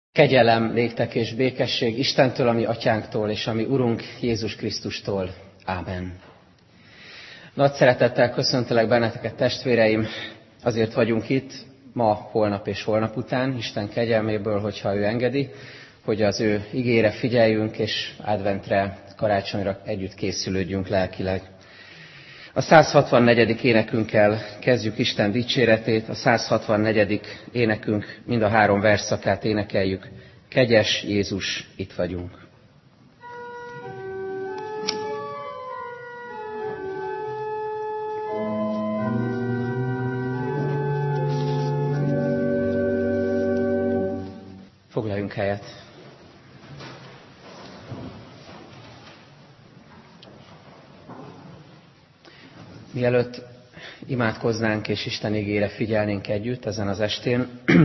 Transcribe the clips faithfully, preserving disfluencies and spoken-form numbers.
Kegyelem, néktek és békesség Istentől, ami atyánktól, és ami Urunk Jézus Krisztustól. Ámen. Nagy szeretettel köszöntelek benneteket, testvéreim, azért vagyunk itt ma, holnap és holnap után, Isten kegyelméből, hogyha ő engedi, hogy az ő igére figyeljünk, és adventre, karácsonyra együtt készülődjünk lelkileg. A száz hatvannegyedik énekünkkel kezdjük Isten dicséretét, a száz hatvannegyedik énekünk mind a három versszakát énekeljük. Kegyes Jézus, itt vagyunk. Foglaljunk helyet. Mielőtt imádkoznánk és Isten igére figyelnénk együtt ezen az estén,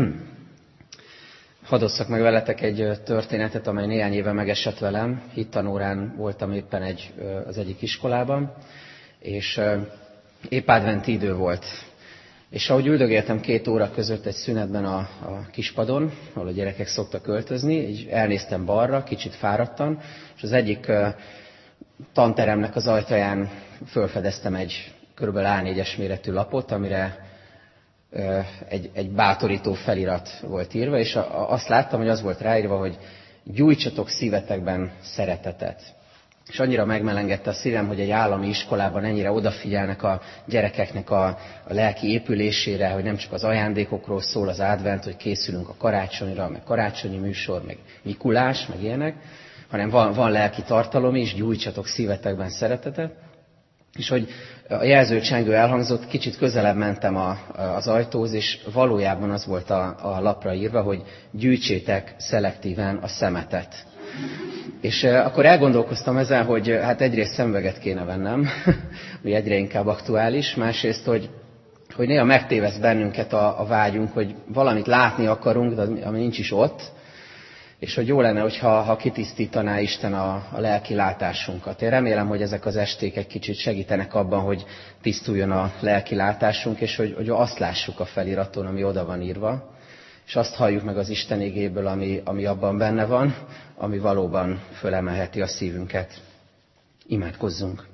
hadd osszak meg veletek egy történetet, amely néhány éve megesett velem. Hittanórán voltam éppen egy, az egyik iskolában, és épp adventi idő volt. És ahogy üldögéltem két óra között egy szünetben a, a kispadon, ahol a gyerekek szoktak költözni, így elnéztem balra, kicsit fáradtan, és az egyik tanteremnek az ajtaján felfedeztem egy kb. á négyes méretű lapot, amire egy, egy bátorító felirat volt írva, és azt láttam, hogy az volt ráírva, hogy gyújtsatok szívetekben szeretetet. És annyira megmelengedte a szívem, hogy egy állami iskolában ennyire odafigyelnek a gyerekeknek a, a lelki épülésére, hogy nem csak az ajándékokról szól az advent, hogy készülünk a karácsonyra, meg karácsonyi műsor, meg Mikulás, meg ilyenek, hanem van, van lelki tartalom is, gyújtsatok szívetekben szeretetet. És hogy a jelzőcsengő elhangzott, kicsit közelebb mentem a, az ajtóhoz, és valójában az volt a, a lapra írva, hogy gyűjtsétek szelektíven a szemetet. És akkor elgondolkoztam ezen, hogy hát egyrészt szemüveget kéne vennem, ami egyre inkább aktuális, másrészt, hogy, hogy néha megtéveszt bennünket a, a vágyunk, hogy valamit látni akarunk, de ami nincs is ott, és hogy jó lenne, hogyha ha kitisztítaná Isten a, a lelki látásunkat. Én remélem, hogy ezek az esték egy kicsit segítenek abban, hogy tisztuljon a lelki látásunk, és hogy, hogy azt lássuk a feliraton, ami oda van írva, és azt halljuk meg az Isten igéből, ami, ami abban benne van, ami valóban fölemelheti a szívünket. Imádkozzunk!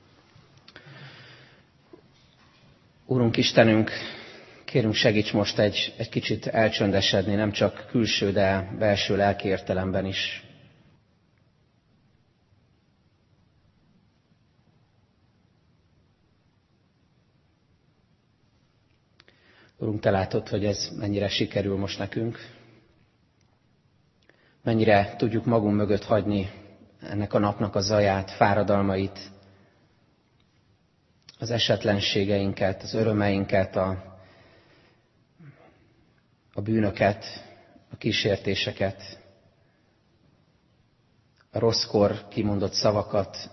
Úrunk Istenünk, kérünk, segíts most egy, egy kicsit elcsöndesedni, nem csak külső, de belső lelki értelemben is. Urunk, Te látod, hogy ez mennyire sikerül most nekünk. Mennyire tudjuk magunk mögött hagyni ennek a napnak a zaját, fáradalmait, az esetlenségeinket, az örömeinket, a a bűnöket, a kísértéseket, a rosszkor kimondott szavakat,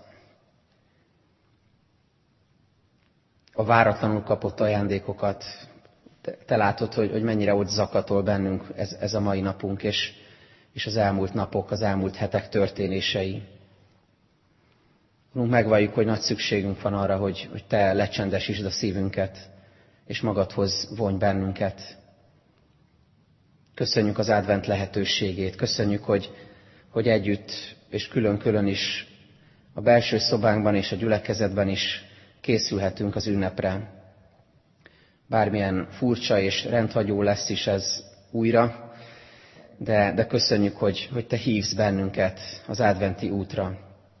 a váratlanul kapott ajándékokat. Te, te látod, hogy, hogy mennyire ott zakatol bennünk ez, ez a mai napunk, és, és az elmúlt napok, az elmúlt hetek történései. Urunk, megvalljuk, hogy nagy szükségünk van arra, hogy, hogy Te lecsendesítsd a szívünket, és magadhoz vonj bennünket. Köszönjük az advent lehetőségét, köszönjük, hogy, hogy együtt és külön-külön is a belső szobánkban és a gyülekezetben is készülhetünk az ünnepre. Bármilyen furcsa és rendhagyó lesz is ez újra, de, de köszönjük, hogy, hogy Te hívsz bennünket az adventi útra.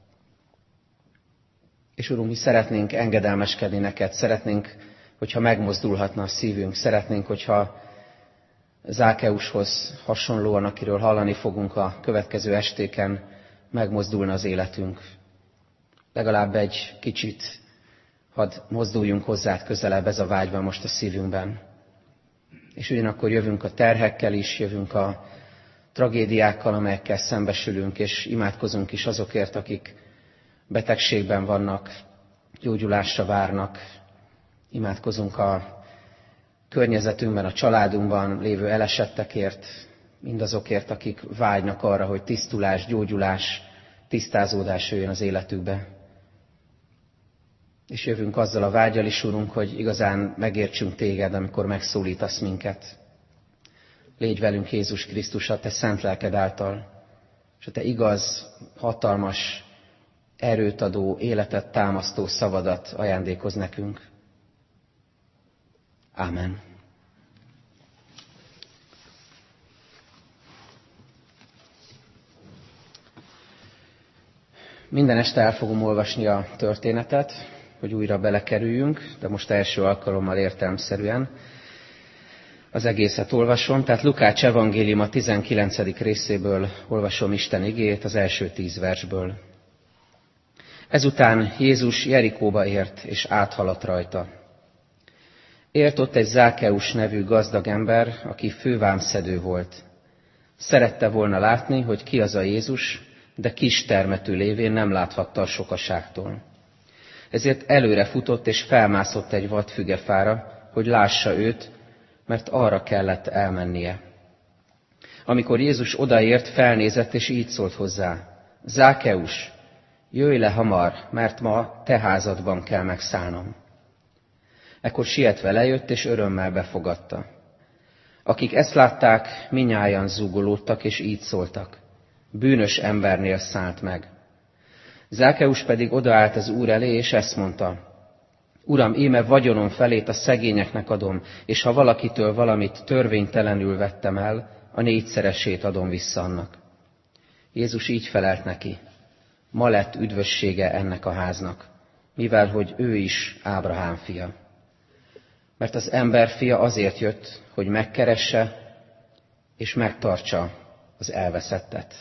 És Urunk, mi szeretnénk engedelmeskedni neked, szeretnénk, hogyha megmozdulhatna a szívünk, szeretnénk, hogyha Zákeushoz hasonlóan, akiről hallani fogunk a következő estéken, megmozdulna az életünk. Legalább egy kicsit hadd mozduljunk hozzád közelebb, ez a vágy van most a szívünkben. És ugyanakkor jövünk a terhekkel is, jövünk a tragédiákkal, amelyekkel szembesülünk, és imádkozunk is azokért, akik betegségben vannak, gyógyulásra várnak. Imádkozunk a környezetünkben, a családunkban lévő elesettekért, mindazokért, akik vágynak arra, hogy tisztulás, gyógyulás, tisztázódás jöjjön az életükbe. És jövünk azzal a vággyal is, Urunk, hogy igazán megértsünk Téged, amikor megszólítasz minket. légy velünk Jézus Krisztus a te szent lelked által, és a te igaz, hatalmas, erőt adó, életet támasztó szavadat ajándékoz nekünk. Ámen. Minden este el fogom olvasni a történetet, hogy újra belekerüljünk, de most első alkalommal értelemszerűen az egészet olvasom. Tehát Lukács evangélium a tizenkilencedik részéből olvasom Isten igéjét, az első tíz versből. Ezután Jézus Jerikóba ért, és áthaladt rajta. Élt ott egy Zákeus nevű gazdag ember, aki fővámszedő volt. Szerette volna látni, hogy ki az a Jézus, de kis termetű lévén nem láthatta a sokaságtól. Ezért előre futott és felmászott egy vadfügefára, hogy lássa őt, mert arra kellett elmennie. Amikor Jézus odaért, felnézett és így szólt hozzá: Zákeus, jöjj le hamar, mert ma te házadban kell megszállnom. Ekkor sietve lejött és örömmel befogadta. Akik ezt látták, minnyájan zúgolódtak és így szóltak: bűnös embernél szállt meg. Zákeus pedig odaállt az Úr elé, és ezt mondta: Uram, íme vagyonom felét a szegényeknek adom, és ha valakitől valamit törvénytelenül vettem el, a négyszeresét adom vissza annak. Jézus így felelt neki: ma lett üdvössége ennek a háznak, mivel hogy ő is Ábrahám fia. Mert az ember fia azért jött, hogy megkeresse és megtartsa az elveszettet.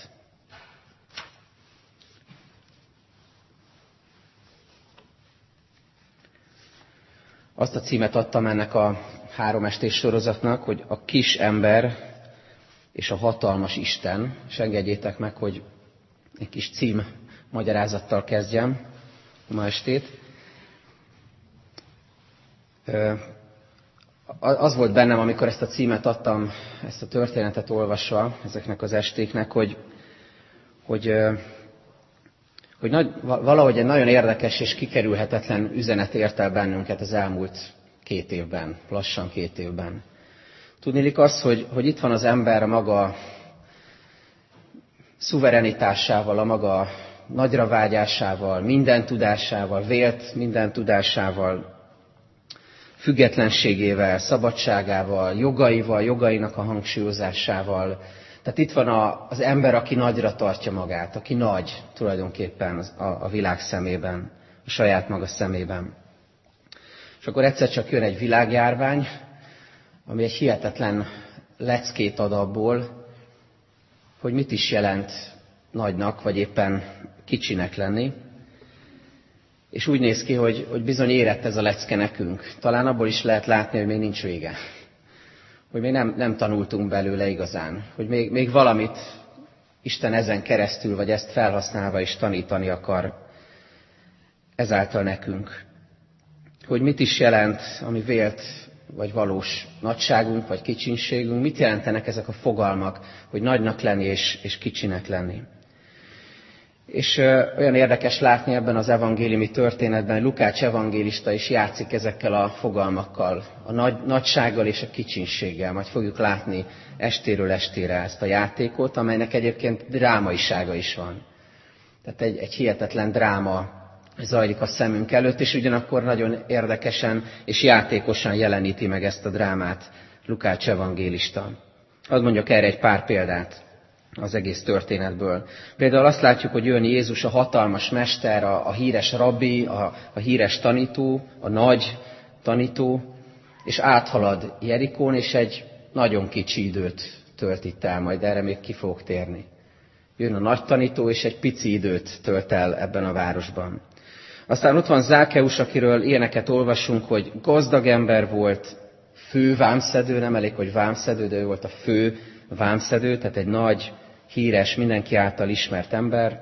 Azt a címet adtam ennek a három estés sorozatnak, hogy a kis ember és a hatalmas Isten. És engedjétek meg, hogy egy kis cím magyarázattal kezdjem ma estét. Az volt bennem, amikor ezt a címet adtam, ezt a történetet olvasva ezeknek az estéknek, hogy, hogy, hogy nagy, valahogy egy nagyon érdekes és kikerülhetetlen üzenet ért el bennünket az elmúlt két évben, lassan két évben. Tudniillik az, hogy, hogy itt van az ember a maga szuverenitásával, a maga nagyra vágyásával, minden tudásával, vélt minden tudásával, függetlenségével, szabadságával, jogaival, jogainak a hangsúlyozásával. Tehát itt van a, az ember, aki nagyra tartja magát, aki nagy tulajdonképpen a, a világ szemében, a saját maga szemében. És akkor egyszer csak jön egy világjárvány, ami egy hihetetlen leckét ad abból, hogy mit is jelent nagynak, vagy éppen kicsinek lenni. És úgy néz ki, hogy, hogy bizony érett ez a lecke nekünk. Talán abból is lehet látni, hogy még nincs vége. Hogy még nem, nem tanultunk belőle igazán. Hogy még, még valamit Isten ezen keresztül, vagy ezt felhasználva is tanítani akar ezáltal nekünk. Hogy mit is jelent, ami vélt, vagy valós nagyságunk, vagy kicsinségünk. Mit jelentenek ezek a fogalmak, hogy nagynak lenni és, és kicsinek lenni. És olyan érdekes látni ebben az evangéliumi történetben, hogy Lukács evangélista is játszik ezekkel a fogalmakkal, a nagy, nagysággal és a kicsinséggel. Majd fogjuk látni estéről estére ezt a játékot, amelynek egyébként drámaisága is van. Tehát egy, egy hihetetlen dráma zajlik a szemünk előtt, és ugyanakkor nagyon érdekesen és játékosan jeleníti meg ezt a drámát Lukács evangélista. Hadd mondjak erre egy pár példát az egész történetből. Például azt látjuk, hogy jön Jézus, a hatalmas mester, a, a híres rabbi, a, a híres tanító, a nagy tanító, és áthalad Jerikón, és egy nagyon kicsi időt tölt itt el, majd erre még ki fogok térni. Jön a nagy tanító, és egy pici időt tölt el ebben a városban. Aztán ott van Zákeus, akiről ilyeneket olvasunk, hogy gazdag ember volt, fő vámszedő, nem elég, hogy vámszedő, de ő volt a fő vámszedő, tehát egy nagy, híres, mindenki által ismert ember.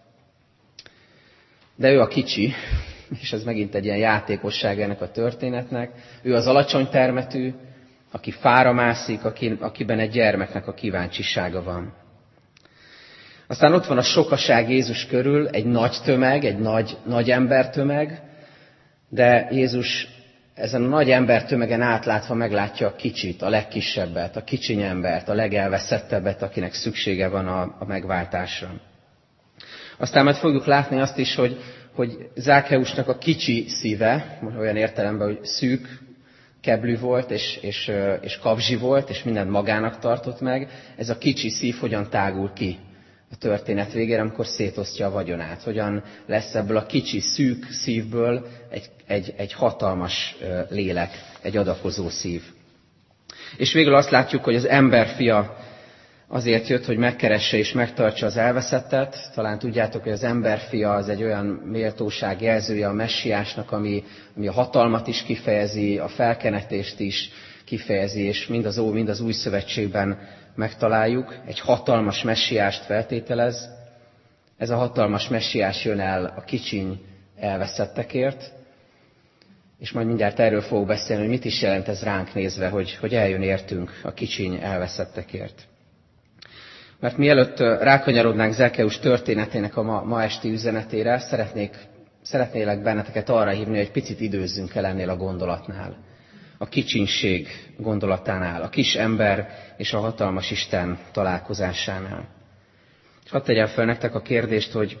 De ő a kicsi, és ez megint egy ilyen játékosság ennek a történetnek. Ő az alacsony termetű, aki fára mászik, aki, akiben egy gyermeknek a kíváncsisága van. Aztán ott van a sokaság Jézus körül, egy nagy tömeg, egy nagy, nagy embertömeg, de Jézus ezen a nagy embertömegen átlátva meglátja a kicsit, a legkisebbet, a kicsiny embert, a legelveszettebbet, akinek szüksége van a, a megváltásra. Aztán majd fogjuk látni azt is, hogy, hogy Zákkeusnak a kicsi szíve, olyan értelemben, hogy szűk, keblű volt, és, és, és kapzsi volt, és mindent magának tartott meg, ez a kicsi szív hogyan tágul ki a történet végére, amikor szétosztja a vagyonát. Hogyan lesz ebből a kicsi, szűk szívből egy, egy, egy hatalmas lélek, egy adakozó szív. És végül azt látjuk, hogy az emberfia azért jött, hogy megkeresse és megtartsa az elveszettet. Talán tudjátok, hogy az emberfia az egy olyan méltóság jelzője a messiásnak, ami, ami a hatalmat is kifejezi, a felkenetést is kifejezi, és mind az, ó, mind az új szövetségben megtaláljuk. Egy hatalmas messiást feltételez. Ez a hatalmas messiás jön el a kicsiny elveszettekért, és majd mindjárt erről fogok beszélni, hogy mit is jelent ez ránk nézve, hogy, hogy eljön értünk a kicsiny elveszettekért. Mert mielőtt rákanyarodnánk Zákkeus történetének a ma, ma esti üzenetére, szeretnék, szeretnélek benneteket arra hívni, hogy picit időzzünk el ennél a gondolatnál. A kicsinség gondolatánál, a kis ember és a hatalmas Isten találkozásánál. És hadd tegyem fel nektek a kérdést, hogy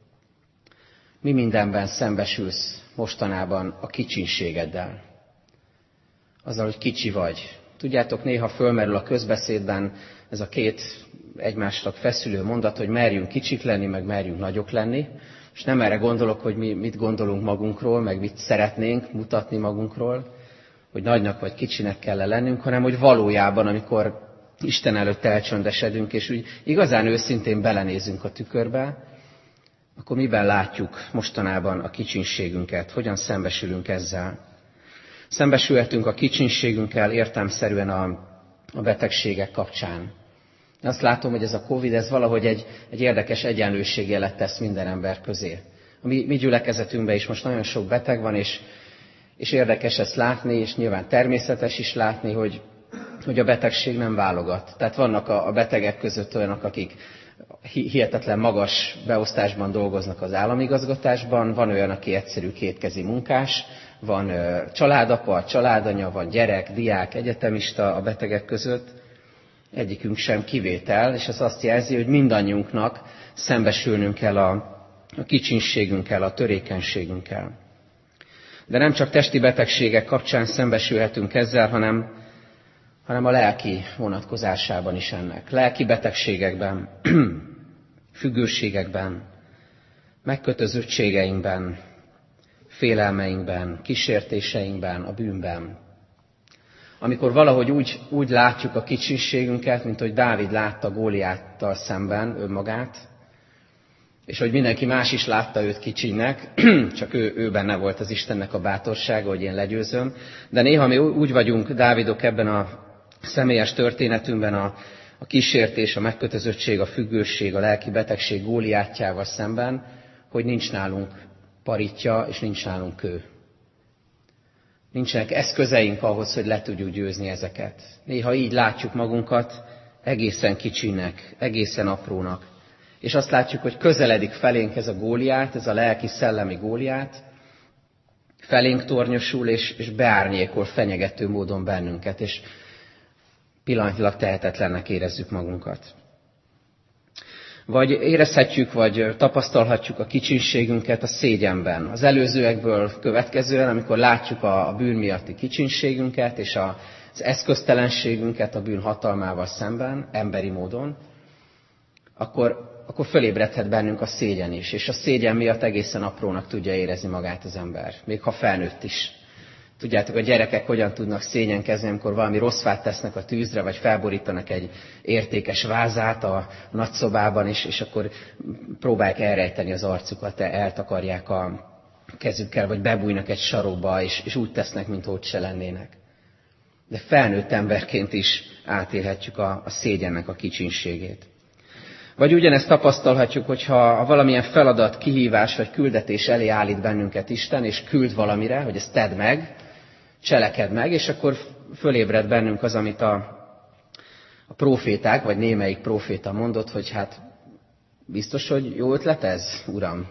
mi mindenben szembesülsz mostanában a kicsinségeddel. Azzal, hogy kicsi vagy. Tudjátok, néha fölmerül a közbeszédben ez a két egymásra feszülő mondat, hogy merjünk kicsik lenni, meg merjünk nagyok lenni. És nem erre gondolok, hogy mi mit gondolunk magunkról, meg mit szeretnénk mutatni magunkról, hogy nagynak vagy kicsinek kell lennünk, hanem hogy valójában, amikor Isten előtt elcsöndesedünk, és úgy igazán őszintén belenézünk a tükörbe, akkor miben látjuk mostanában a kicsinségünket, hogyan szembesülünk ezzel. Szembesülhetünk a kicsinségünkkel értelmszerűen a, a betegségek kapcsán. Azt látom, hogy ez a Covid, ez valahogy egy, egy érdekes egyenlőségjelet tesz minden ember közé. A mi, mi gyülekezetünkben is most nagyon sok beteg van, és, és érdekes ezt látni, és nyilván természetes is látni, hogy, hogy a betegség nem válogat. Tehát vannak a, a betegek között olyanok, akik hihetetlen magas beosztásban dolgoznak az államigazgatásban, van olyan, aki egyszerű kétkezi munkás, van családapa, családanya, van gyerek, diák, egyetemista a betegek között. Egyikünk sem kivétel, és ez azt jelzi, hogy mindannyiunknak szembesülnünk kell a, a kicsinségünkkel, a törékenységünkkel. De nem csak testi betegségek kapcsán szembesülhetünk ezzel, hanem, hanem a lelki vonatkozásában is ennek. Lelki betegségekben, függőségekben, megkötözöttségeinkben, félelmeinkben, kísértéseinkben, a bűnben. Amikor valahogy úgy, úgy látjuk a kicsinségünket, mint hogy Dávid látta Góliáttal szemben önmagát, és hogy mindenki más is látta őt kicsinek, csak ő, ő benne volt az Istennek a bátorsága, hogy én legyőzöm. De néha mi úgy vagyunk, Dávidok, ebben a személyes történetünkben a, a kísértés, a megkötözöttség, a függőség, a lelki betegség Góliátjával szemben, hogy nincs nálunk paritja, és nincs nálunk kő. Nincsenek eszközeink ahhoz, hogy le tudjuk győzni ezeket. Néha így látjuk magunkat egészen kicsinek, egészen aprónak. És azt látjuk, hogy közeledik felénk ez a Góliát, ez a lelki szellemi Góliát, felénk tornyosul, és, és beárnyékol fenyegető módon bennünket, és pillanatilag tehetetlennek érezzük magunkat. Vagy érezhetjük, vagy tapasztalhatjuk a kicsinségünket a szégyenben. Az előzőekből következően, amikor látjuk a, a bűn miatti kicsinségünket, és a, az eszköztelenségünket a bűn hatalmával szemben, emberi módon, akkor, akkor fölébredhet bennünk a szégyen is. És a szégyen miatt egészen aprónak tudja érezni magát az ember, még ha felnőtt is. Tudjátok, a gyerekek hogyan tudnak szégyenkezni, amikor valami rossz fát tesznek a tűzre, vagy felborítanak egy értékes vázát a nagyszobában, és, és akkor próbálják elrejteni az arcukat, eltakarják a kezükkel, vagy bebújnak egy sarokba, és, és úgy tesznek, mintha ott se lennének. De felnőtt emberként is átélhetjük a, a szégyennek a kicsinségét. Vagy ugyanezt tapasztalhatjuk, hogyha valamilyen feladat, kihívás vagy küldetés elé állít bennünket Isten, és küld valamire, hogy ezt tedd meg, cselekedd meg, és akkor fölébred bennünk az, amit a, a próféták, vagy némelyik próféta mondott, hogy hát biztos, hogy jó ötlet ez, Uram?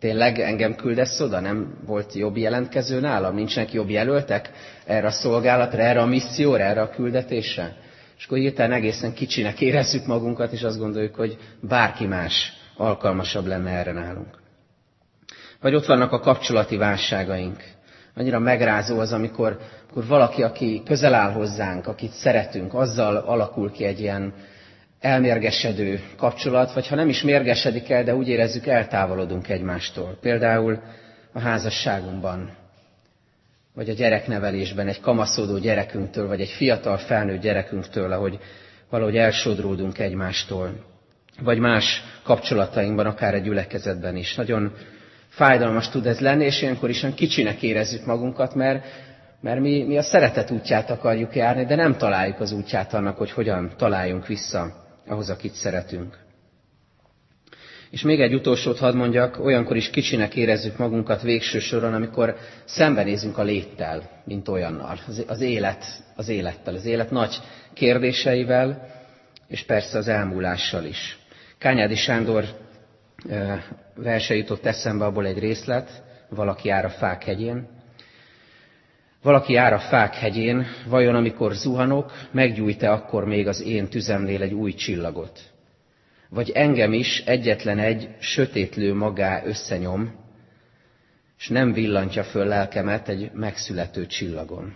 Tényleg engem küldesz oda? Nem volt jobb jelentkező nálam? Nincsenek jobb jelöltek erre a szolgálatra, erre a misszióra, erre a küldetésre? És akkor hirtelen egészen kicsinek érezzük magunkat, és azt gondoljuk, hogy bárki más alkalmasabb lenne erre nálunk. Vagy ott vannak a kapcsolati válságaink. Annyira megrázó az, amikor, amikor valaki, aki közel áll hozzánk, akit szeretünk, azzal alakul ki egy ilyen elmérgesedő kapcsolat, vagy ha nem is mérgesedik el, de úgy érezzük, eltávolodunk egymástól. Például a házasságunkban, vagy a gyereknevelésben, egy kamaszodó gyerekünktől, vagy egy fiatal felnőtt gyerekünktől, ahogy valahogy elsodródunk egymástól. Vagy más kapcsolatainkban, akár egy gyülekezetben is. Nagyon fájdalmas tud ez lenni, és ilyenkor is olyan kicsinek érezzük magunkat, mert, mert mi, mi a szeretet útját akarjuk járni, de nem találjuk az útját annak, hogy hogyan találjunk vissza ahhoz, akit szeretünk. És még egy utolsót hadd mondjak, olyankor is kicsinek érezzük magunkat végső soron, amikor szembenézünk a léttel, mint olyannal, az, az élet, az élettel, az élet nagy kérdéseivel, és persze az elmúlással is. Kányádi Sándor verse jutott eszembe, abból egy részlet, valaki jár a fák hegyén. Valaki jár a fák hegyén, vajon amikor zuhanok, meggyújt-e akkor még az én tüzemnél egy új csillagot? Vagy engem is egyetlen egy sötétlő magá összenyom, és nem villantja föl lelkemet egy megszülető csillagon.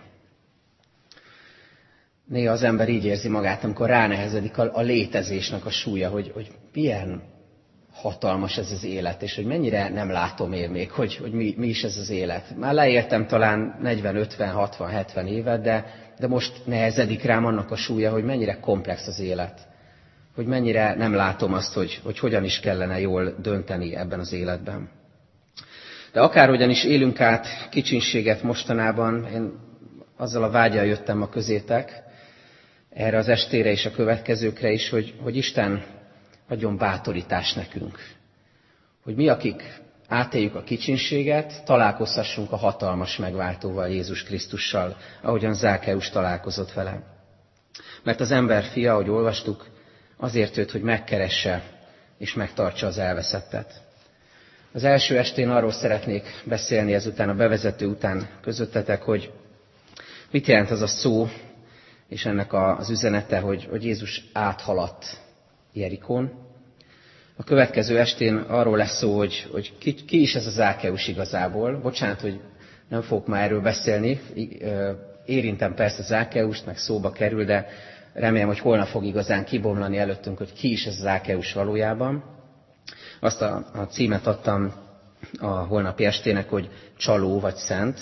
Néha az ember így érzi magát, amikor ránehezedik a, a létezésnek a súlya, hogy, hogy milyen hatalmas ez az élet, és hogy mennyire nem látom én még, hogy, hogy mi, mi is ez az élet. Már leértem talán negyven, ötven, hatvan, hetven évet, de, de most nehezedik rám annak a súlya, hogy mennyire komplex az élet. Hogy mennyire nem látom azt, hogy, hogy hogyan is kellene jól dönteni ebben az életben. De akárhogyan is élünk át kicsinséget mostanában, én azzal a vággyal jöttem ma közétek, erre az estére és a következőkre is, hogy, hogy Isten adjon bátorítást nekünk. Hogy mi, akik átéljük a kicsinséget, találkozhassunk a hatalmas megváltóval, Jézus Krisztussal, ahogyan Zákeus találkozott vele. Mert az ember fia, ahogy olvastuk, azért jött, hogy megkeresse és megtartsa az elveszettet. Az első estén arról szeretnék beszélni ezután, a bevezető után közöttetek, hogy mit jelent az a szó, és ennek az üzenete, hogy, hogy Jézus áthaladt Jerikón. A következő estén arról lesz szó, hogy, hogy ki, ki is ez a Zákeus igazából. Bocsánat, hogy nem fogok már erről beszélni. Érintem persze Zákeust, meg szóba kerül, de remélem, hogy holnap fog igazán kibomlani előttünk, hogy ki is ez a Zákeus valójában. Azt a, a címet adtam a holnapi estének, hogy csaló vagy szent.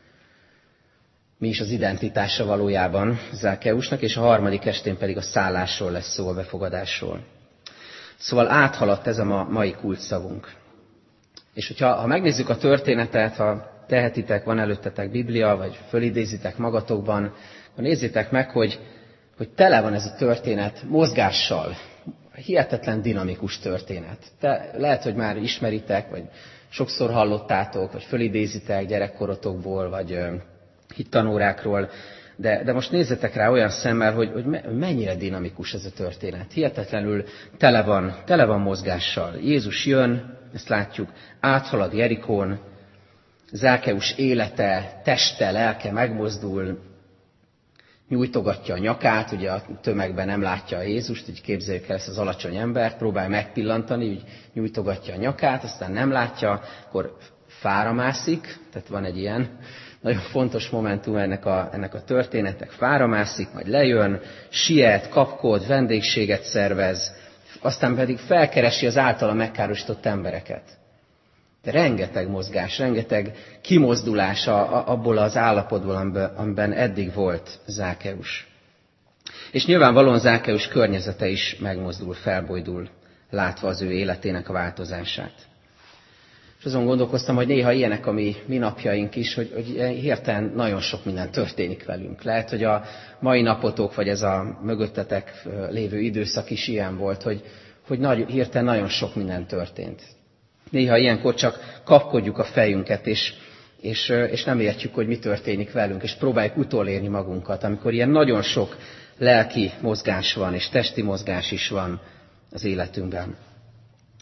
Mi is az identitása valójában Zákeusnak, és a harmadik estén pedig a szállásról lesz szó, a befogadásról. Szóval áthaladt ez a mai kulcsszavunk. És hogyha ha megnézzük a történetet, ha tehetitek, van előttetek Biblia, vagy fölidézitek magatokban, akkor nézzétek meg, hogy, hogy tele van ez a történet mozgással. Hihetetlen dinamikus történet. Te lehet, hogy már ismeritek, vagy sokszor hallottátok, vagy fölidézitek gyerekkorotokból, vagy hittanórákról, de, de most nézzetek rá olyan szemmel, hogy, hogy mennyire dinamikus ez a történet. Hihetetlenül tele van, tele van mozgással. Jézus jön, ezt látjuk, áthalad Jerikón, Zákeus élete, teste, lelke megmozdul, nyújtogatja a nyakát, ugye a tömegben nem látja a Jézust, így képzeljük el ezt az alacsony embert, próbál megpillantani, úgy nyújtogatja a nyakát, aztán nem látja, akkor fára mászik, tehát van egy ilyen nagyon fontos momentum ennek a, ennek a történetnek, fára mászik, majd lejön, siet, kapkod, vendégséget szervez, aztán pedig felkeresi az általa megkárosított embereket. De rengeteg mozgás, rengeteg kimozdulás abból az állapotból, amiben eddig volt Zákeus. És nyilvánvalóan Zákeus környezete is megmozdul, felbojdul, látva az ő életének a változását. És azon gondolkoztam, hogy néha ilyenek a mi, mi napjaink is, hogy, hogy hirtelen nagyon sok minden történik velünk. Lehet, hogy a mai napotok, vagy ez a mögöttetek lévő időszak is ilyen volt, hogy, hogy nagy, hirtelen nagyon sok minden történt. Néha ilyenkor csak kapkodjuk a fejünket, és, és, és nem értjük, hogy mi történik velünk, és próbáljuk utolérni magunkat, amikor ilyen nagyon sok lelki mozgás van, és testi mozgás is van az életünkben.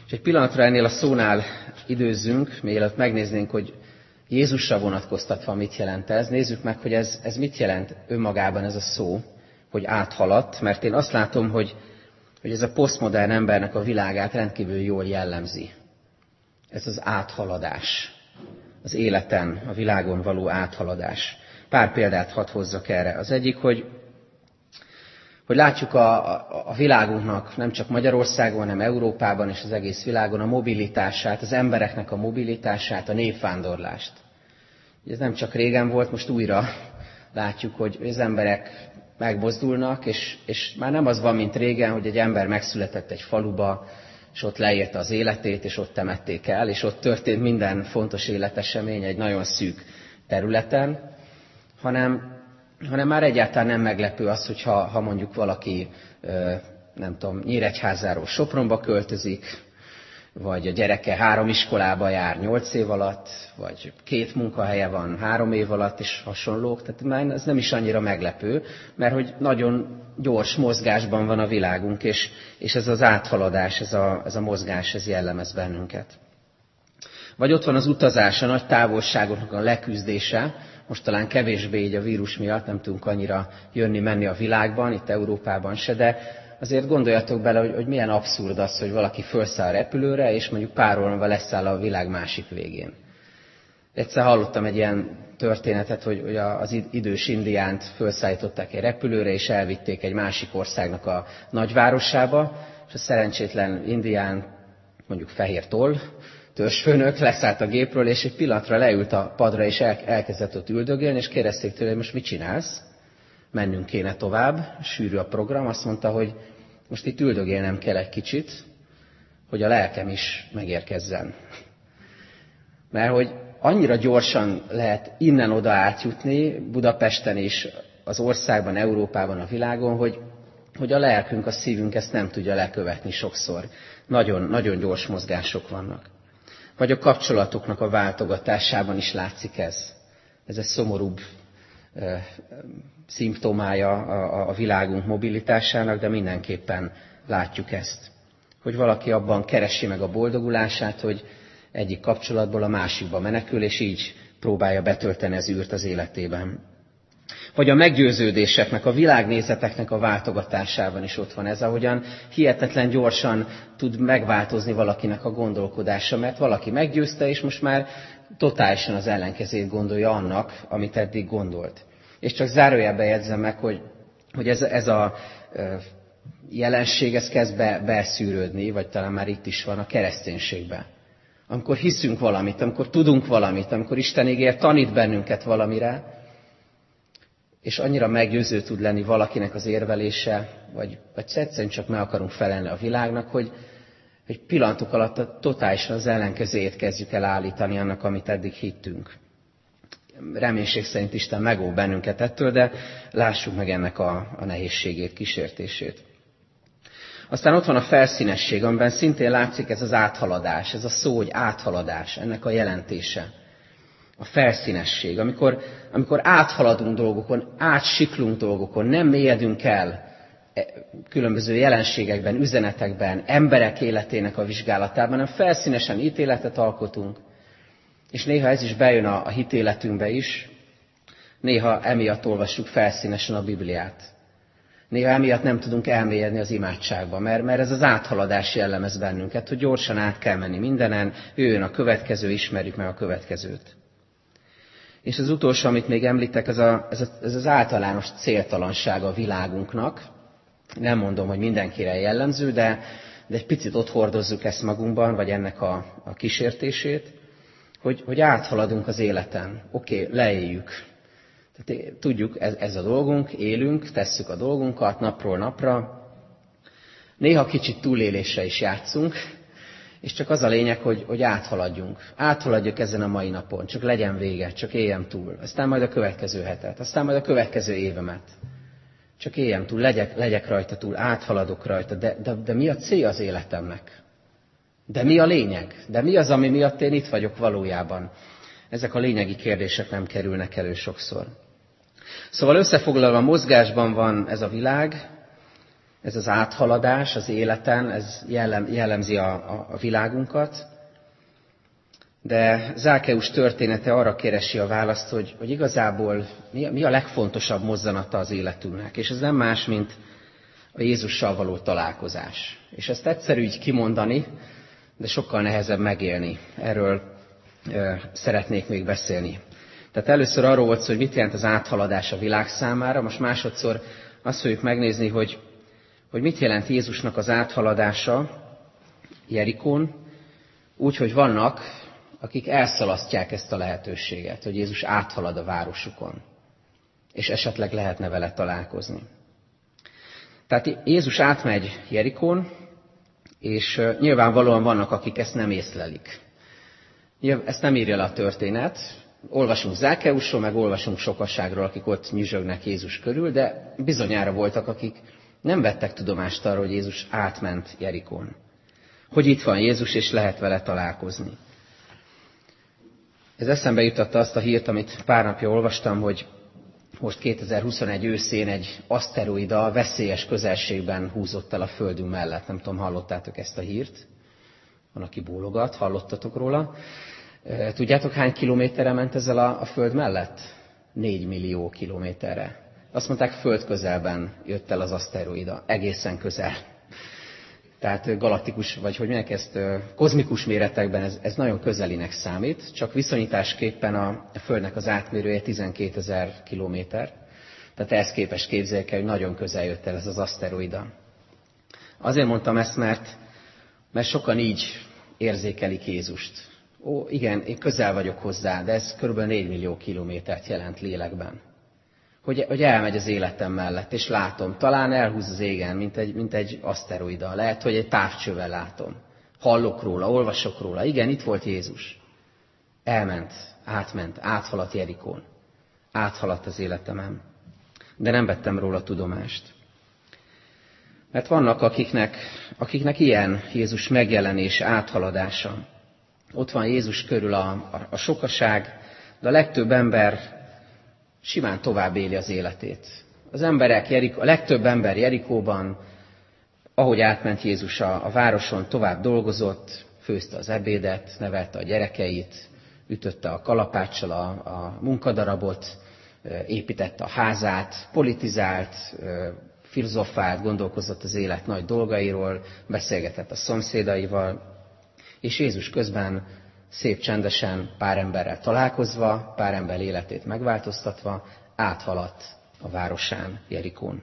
És egy pillanatra ennél a szónál időzzünk, mielőtt megnéznénk, hogy Jézusra vonatkoztatva mit jelent ez. Nézzük meg, hogy ez, ez mit jelent önmagában ez a szó, hogy áthaladt, mert én azt látom, hogy, hogy ez a posztmodern embernek a világát rendkívül jól jellemzi. Ez az áthaladás, az életen, a világon való áthaladás. Pár példát hadd hozzak erre. Az egyik, hogy, hogy látjuk a, a, a világunknak nem csak Magyarországon, hanem Európában és az egész világon a mobilitását, az embereknek a mobilitását, a népvándorlást. Ez nem csak régen volt, most újra látjuk, hogy az emberek megmozdulnak, és, és már nem az van, mint régen, hogy egy ember megszületett egy faluba, és ott leírta az életét, és ott temették el, és ott történt minden fontos életesemény egy nagyon szűk területen, hanem, hanem már egyáltalán nem meglepő az, hogyha ha mondjuk valaki, nem tudom, Nyíregyházáról Sopronba költözik, vagy a gyereke három iskolába jár nyolc év alatt, vagy két munkahelye van három év alatt, és hasonlók. Tehát már ez nem is annyira meglepő, mert hogy nagyon gyors mozgásban van a világunk, és, és ez az áthaladás, ez a, ez a mozgás, ez jellemez bennünket. Vagy ott van az utazás, a nagy távolságoknak a leküzdése. Most talán kevésbé így a vírus miatt nem tudunk annyira jönni-menni a világban, itt Európában se, de azért gondoljatok bele, hogy, hogy milyen abszurd az, hogy valaki felszáll a repülőre, és mondjuk pár óra leszáll a világ másik végén. Egyszer hallottam egy ilyen történetet, hogy, hogy az idős indiánt felszállították egy repülőre, és elvitték egy másik országnak a nagyvárosába, és a szerencsétlen indián, mondjuk fehér toll, törzsfőnök leszállt a gépről, és egy pillanatra leült a padra, és el, elkezdett ott üldögélni, és kérdezték tőle, hogy most mit csinálsz? Mennünk kéne tovább, sűrű a program, azt mondta, hogy most itt üldögélnem kell egy kicsit, hogy a lelkem is megérkezzen. Mert hogy annyira gyorsan lehet innen-oda átjutni, Budapesten is, az országban, Európában, a világon, hogy, hogy a lelkünk, a szívünk ezt nem tudja lekövetni sokszor. Nagyon, nagyon gyors mozgások vannak. Vagy a kapcsolatoknak a váltogatásában is látszik ez. Ez egy szomorúbb e, szimptomája a, a világunk mobilitásának, de mindenképpen látjuk ezt. Hogy valaki abban keresi meg a boldogulását, hogy egyik kapcsolatból a másikba menekül, és így próbálja betölteni az űrt az életében. Vagy a meggyőződéseknek, a világnézeteknek a váltogatásában is ott van ez, ahogyan hihetetlen gyorsan tud megváltozni valakinek a gondolkodása, mert valaki meggyőzte, és most már totálisan az ellenkezőjét gondolja annak, amit eddig gondolt. És csak zárójelben jegyzem meg, hogy, hogy ez, ez a jelenség, ez kezd be, beszűrődni, vagy talán már itt is van a kereszténységben. Amikor hiszünk valamit, amikor tudunk valamit, amikor Isten igéje tanít bennünket valamire, és annyira meggyőző tud lenni valakinek az érvelése, vagy, vagy egyszerűen csak meg akarunk felelni a világnak, hogy, hogy pillanatok alatt totálisan az ellenkezőjét kezdjük el állítani annak, amit eddig hittünk. Reménység szerint Isten megóv bennünket ettől, de lássuk meg ennek a, a nehézségét, kísértését. Aztán ott van a felszínesség, amiben szintén látszik ez az áthaladás, ez a szó, hogy áthaladás, ennek a jelentése. A felszínesség, amikor, amikor áthaladunk dolgokon, átsiklunk dolgokon, nem mélyedünk el különböző jelenségekben, üzenetekben, emberek életének a vizsgálatában, hanem felszínesen ítéletet alkotunk. És néha ez is bejön a, a hitéletünkbe is, néha emiatt olvassuk felszínesen a Bibliát. Néha emiatt nem tudunk elmélyedni az imádságba, mert, mert ez az áthaladás jellemez bennünket, hogy gyorsan át kell menni mindenen, jöjjön a következő, ismerjük meg a következőt. És az utolsó, amit még említek, ez, a, ez, a, ez az általános céltalansága a világunknak. Nem mondom, hogy mindenkire jellemző, de, de egy picit ott hordozzuk ezt magunkban, vagy ennek a, a kísértését, hogy, hogy áthaladunk az életen. Oké, okay, leéljük. Tehát tudjuk, ez, ez a dolgunk, élünk, tesszük a dolgunkat napról napra. Néha kicsit túlélésre is játszunk, és csak az a lényeg, hogy, hogy áthaladjunk. Áthaladjuk ezen a mai napon, csak legyen vége, csak éljem túl. Aztán majd a következő hetet, aztán majd a következő évemet. Csak éljem túl, legyek, legyek rajta túl, áthaladok rajta, de, de, de mi a cél az életemnek? De mi a lényeg? De mi az, ami miatt én itt vagyok valójában? Ezek a lényegi kérdések nem kerülnek elő sokszor. Szóval összefoglalva, mozgásban van ez a világ, Ez az áthaladás az életen, ez jellem, jellemzi a, a, a világunkat. De Zákeus története arra keresi a választ, hogy, hogy igazából mi a, mi a legfontosabb mozzanata az életünknek. És ez nem más, mint a Jézussal való találkozás. És ezt egyszerű így kimondani, de sokkal nehezebb megélni. Erről e, szeretnék még beszélni. Tehát először arról volt szó, hogy mit jelent az áthaladás a világ számára, most másodszor azt fogjuk megnézni, hogy, hogy mit jelent Jézusnak az áthaladása Jerikón, úgy, hogy vannak, akik elszalasztják ezt a lehetőséget, hogy Jézus áthalad a városukon, és esetleg lehetne vele találkozni. Tehát Jézus átmegy Jerikón, és nyilvánvalóan vannak, akik ezt nem észlelik. Ezt nem írja le a történet. Olvasunk Zákeusról, meg olvasunk sokasságról, akik ott nyüzsögnek Jézus körül, de bizonyára voltak, akik nem vettek tudomást arról, hogy Jézus átment Jerikón. Hogy itt van Jézus, és lehet vele találkozni. Ez eszembe jutatta azt a hírt, amit pár napja olvastam, hogy most kétezer-huszonegy őszén egy aszteroida veszélyes közelségben húzott el a Földünk mellett. Nem tudom, hallottátok ezt a hírt? Van, aki bólogat, hallottatok róla. Tudjátok, hány kilométerre ment ezzel a, a Föld mellett? Négy millió kilométerre. Azt mondták, Föld közelben jött el az aszteroida. Egészen közel. Tehát galaktikus, vagy hogy mondják ezt, kozmikus méretekben ez, ez nagyon közelinek számít, csak viszonyításképpen a, a Földnek az átmérője tizenkétezer kilométer. Tehát ehhez képest képzeljük el, hogy nagyon közel jött el ez az aszteroida. Azért mondtam ezt, mert, mert sokan így érzékelik Jézust. Ó, igen, én közel vagyok hozzá, de ez kb. négy millió kilométert jelent lélekben. Hogy, hogy elmegy az életem mellett, és látom, talán elhúz az égen, mint egy, mint egy aszteroida. Lehet, hogy egy távcsővel látom. Hallok róla, olvasok róla. Igen, itt volt Jézus. Elment, átment, áthaladt Jerikón. Áthaladt az életemen. De nem vettem róla tudomást. Mert vannak, akiknek, akiknek ilyen Jézus megjelenése, áthaladása. Ott van Jézus körül a, a, a sokaság, de a legtöbb ember simán tovább éli az életét. Az emberek, Jerikó, a legtöbb ember Jerikóban, ahogy átment Jézus a, a városon, tovább dolgozott, főzte az ebédet, nevelte a gyerekeit, ütötte a kalapáccsal a, a munkadarabot, építette a házát, politizált, filozofált, gondolkozott az élet nagy dolgairól, beszélgetett a szomszédaival, és Jézus közben szép csendesen pár emberrel találkozva, pár ember életét megváltoztatva, áthaladt a városán, Jerikón.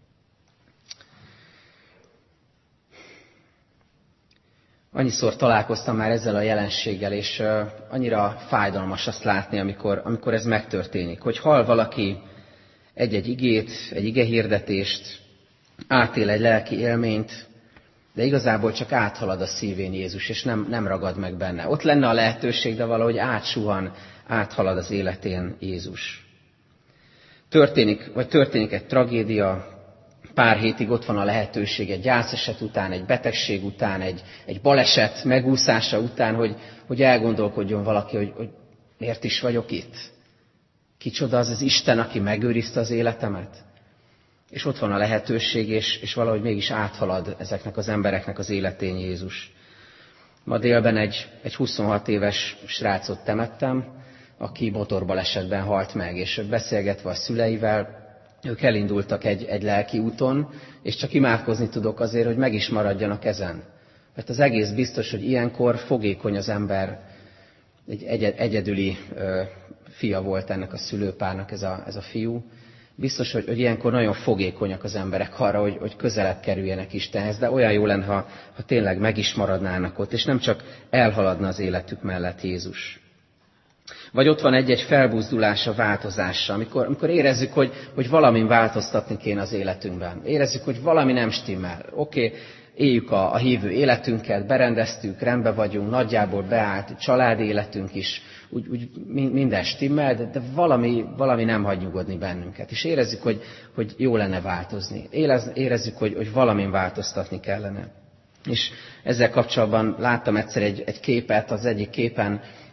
Annyiszor találkoztam már ezzel a jelenséggel, és uh, annyira fájdalmas azt látni, amikor, amikor ez megtörténik. Hogy hall valaki egy-egy igét, egy igehirdetést, átél egy lelki élményt, de igazából csak áthalad a szívén Jézus, és nem, nem ragad meg benne. Ott lenne a lehetőség, de valahogy átsuhan, áthalad az életén Jézus. Történik, vagy történik egy tragédia, pár hétig ott van a lehetőség egy gyászeset után, egy betegség után, egy, egy baleset megúszása után, hogy, hogy elgondolkodjon valaki, hogy, hogy miért is vagyok itt. Kicsoda az az Isten, aki megőrizte az életemet? És ott van a lehetőség, és, és valahogy mégis áthalad ezeknek az embereknek az életén Jézus. Ma délben egy, egy huszonhat éves srácot temettem, aki motorbalesetben halt meg, és beszélgetve a szüleivel, ők elindultak egy, egy lelki úton, és csak imádkozni tudok azért, hogy meg is maradjanak ezen. Mert az egész biztos, hogy ilyenkor fogékony az ember, egy egyed, egyedüli ö, fia volt ennek a szülőpárnak ez a, ez a fiú. Biztos, hogy, hogy ilyenkor nagyon fogékonyak az emberek arra, hogy, hogy közelebb kerüljenek Istenhez, de olyan jó lenne, ha, ha tényleg meg is maradnának ott, és nem csak elhaladna az életük mellett Jézus. Vagy ott van egy-egy felbuzdulás a változásra, amikor, amikor érezzük, hogy, hogy valamin változtatni kéne az életünkben. Érezzük, hogy valami nem stimmel. Oké, okay, éljük a, a hívő életünket, berendeztük, rendben vagyunk, nagyjából beállt családi életünk is, úgy, úgy minden stimmel, de, de valami, valami nem hagy nyugodni bennünket. És érezzük, hogy, hogy jó lenne változni. Érez, érezzük, hogy, hogy valamin változtatni kellene. És ezzel kapcsolatban láttam egyszer egy, egy képet, az egyik képen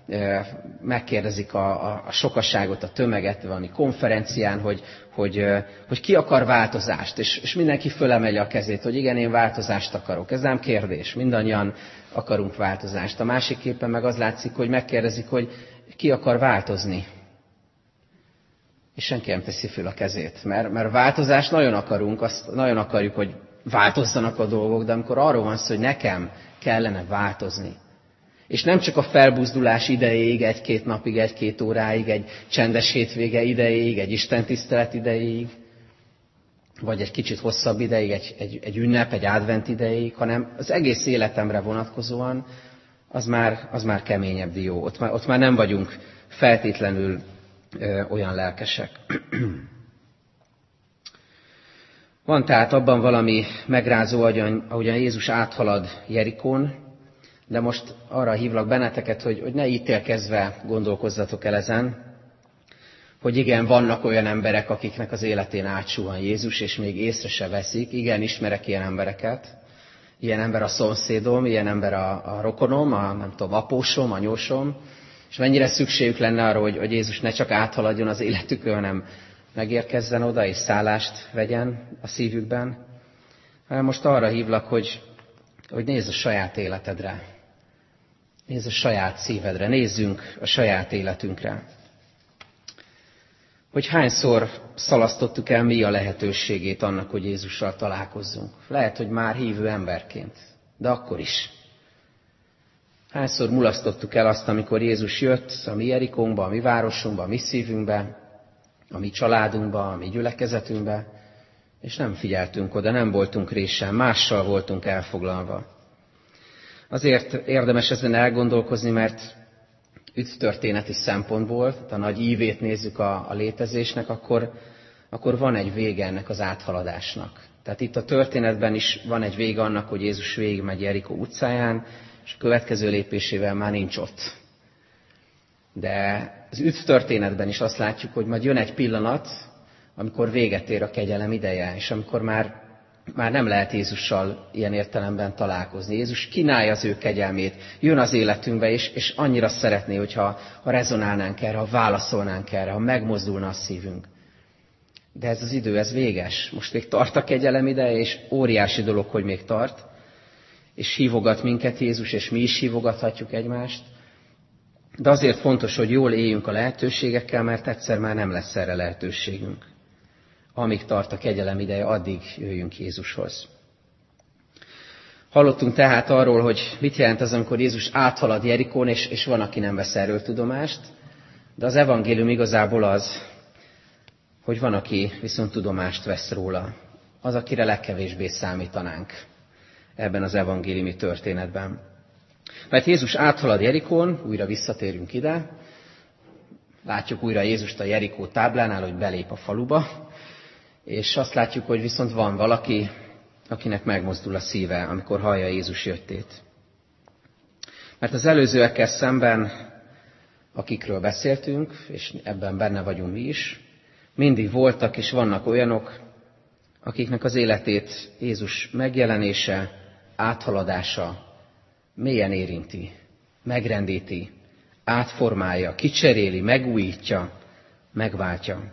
megkérdezik a, a, a sokaságot, a tömeget valami konferencián, hogy, hogy, hogy ki akar változást, és, és mindenki fölemeli a kezét, hogy igen, én változást akarok. Ez nem kérdés, mindannyian akarunk változást. A másik képen meg az látszik, hogy megkérdezik, hogy ki akar változni. És senki nem teszi föl a kezét, mert, mert változást nagyon akarunk, azt nagyon akarjuk, hogy változzanak a dolgok, de amikor arról van szó, hogy nekem kellene változni, és nem csak a felbuzdulás idejéig, egy-két napig, egy-két óráig, egy csendes hétvége idejéig, egy istentisztelet idejéig, vagy egy kicsit hosszabb ideig, egy, egy, egy ünnep, egy advent idejéig, hanem az egész életemre vonatkozóan, az már, az már keményebb dió. Ott már, ott már nem vagyunk feltétlenül ö, olyan lelkesek. Van tehát abban valami megrázó, ahogyan Jézus áthalad Jerikón, de most arra hívlak benneteket, hogy, hogy ne ítélkezve gondolkozzatok el ezen, hogy igen, vannak olyan emberek, akiknek az életén átsuhan Jézus, és még észre se veszik. Igen, ismerek ilyen embereket. Ilyen ember a szomszédom, ilyen ember a, a rokonom, a nem tudom, apósom, anyósom. És mennyire szükségük lenne arra, hogy, hogy Jézus ne csak áthaladjon az életükön, hanem megérkezzen oda, és szállást vegyen a szívükben. Hanem most arra hívlak, hogy, hogy nézz a saját életedre. Nézz a saját szívedre, nézzünk a saját életünkre. Hogy hányszor szalasztottuk el mi a lehetőségét annak, hogy Jézussal találkozzunk. Lehet, hogy már hívő emberként, de akkor is. Hányszor mulasztottuk el azt, amikor Jézus jött a mi Jerikónkba, a mi városunkba, a mi szívünkbe, a mi családunkba, a mi gyülekezetünkbe, és nem figyeltünk oda, nem voltunk résen, mással voltunk elfoglalva. Azért érdemes ezen elgondolkozni, mert üdvtörténeti szempontból, a nagy ívét nézzük a, a létezésnek, akkor, akkor van egy vége ennek az áthaladásnak. Tehát itt a történetben is van egy vége annak, hogy Jézus végigmegy Jerikó utcáján, és a következő lépésével már nincs ott. De az üdvtörténetben is azt látjuk, hogy majd jön egy pillanat, amikor véget ér a kegyelem ideje, és amikor már Már nem lehet Jézussal ilyen értelemben találkozni. Jézus kínálja az ő kegyelmét, jön az életünkbe, és, és annyira szeretné, hogyha ha rezonálnánk erre, ha válaszolnánk erre, ha megmozdulna a szívünk. De ez az idő, ez véges. Most még tart a kegyelem ideje, és óriási dolog, hogy még tart. És hívogat minket Jézus, és mi is hívogathatjuk egymást. De azért fontos, hogy jól éljünk a lehetőségekkel, mert egyszer már nem lesz erre lehetőségünk. Amíg tart a kegyelem ideje, addig jöjjünk Jézushoz. Hallottunk tehát arról, hogy mit jelent az, amikor Jézus áthalad Jerikón, és, és van, aki nem vesz erről tudomást, de az evangélium igazából az, hogy van, aki viszont tudomást vesz róla. Az, akire legkevésbé számítanánk ebben az evangéliumi történetben. Mert Jézus áthalad Jerikón, újra visszatérünk ide, látjuk újra Jézust a Jerikó táblánál, hogy belép a faluba, és azt látjuk, hogy viszont van valaki, akinek megmozdul a szíve, amikor hallja Jézus jöttét. Mert az előzőekkel szemben, akikről beszéltünk, és ebben benne vagyunk mi is, mindig voltak és vannak olyanok, akiknek az életét Jézus megjelenése, áthaladása mélyen érinti, megrendíti, átformálja, kicseréli, megújítja, megváltja.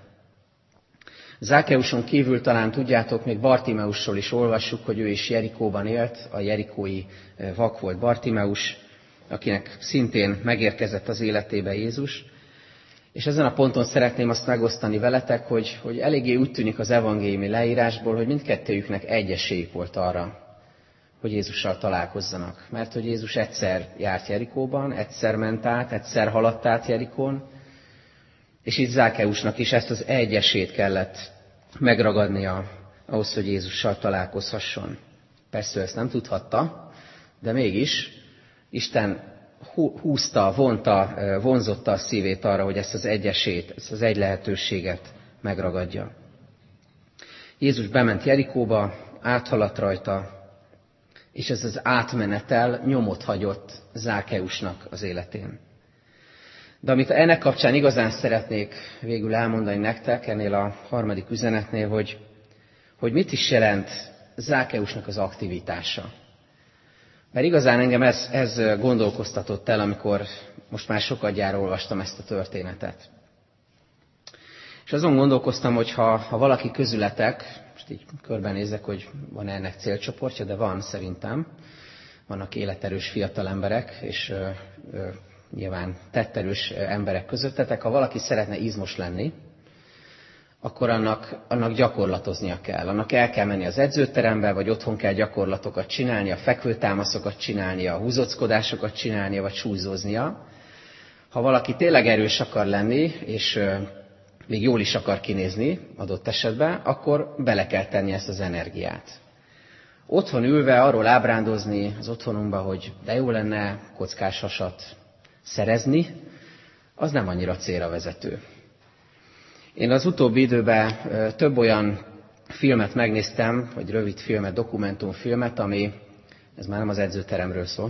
Zákeuson kívül talán tudjátok, még Bartimeusról is olvassuk, hogy ő is Jerikóban élt, a jerikói vak volt Bartimeus, akinek szintén megérkezett az életébe Jézus. És ezen a ponton szeretném azt megosztani veletek, hogy, hogy eléggé úgy tűnik az evangéliumi leírásból, hogy mindkettőjüknek egy esélyük volt arra, hogy Jézussal találkozzanak. Mert hogy Jézus egyszer járt Jerikóban, egyszer ment át, egyszer haladt át Jerikón, és itt Zákeusnak is ezt az egy esélyt kellett megragadnia ahhoz, hogy Jézussal találkozhasson. Persze ezt nem tudhatta, de mégis Isten húzta, vonta, vonzotta a szívét arra, hogy ezt az egy esélyt, ezt az egy lehetőséget megragadja. Jézus bement Jerikóba, áthaladt rajta, és ez az átmenetel nyomot hagyott Zákeusnak az életén. De amit ennek kapcsán igazán szeretnék végül elmondani nektek, ennél a harmadik üzenetnél, hogy, hogy mit is jelent Zákeusnak az aktivitása. Mert igazán engem ez, ez gondolkoztatott el, amikor most már sokadjára olvastam ezt a történetet. És azon gondolkoztam, hogy ha, ha valaki közületek, most így körbenézek, hogy van ennek célcsoportja, de van szerintem, vannak életerős fiatal emberek, és ö, ö, nyilván tetterős emberek közöttetek, ha valaki szeretne izmos lenni, akkor annak, annak gyakorlatoznia kell. Annak el kell menni az edzőterembe, vagy otthon kell gyakorlatokat csinálnia, fekvőtámaszokat csinálnia, húzockodásokat csinálnia, vagy súlyzóznia. Ha valaki tényleg erős akar lenni, és ö, még jól is akar kinézni adott esetben, akkor bele kell tenni ezt az energiát. Otthon ülve arról ábrándozni az otthonunkba, hogy de jó lenne kockás hasat szerezni, az nem annyira célra vezető. Én az utóbbi időben több olyan filmet megnéztem, vagy rövid filmet, dokumentumfilmet, ami, ez már nem az edzőteremről szól,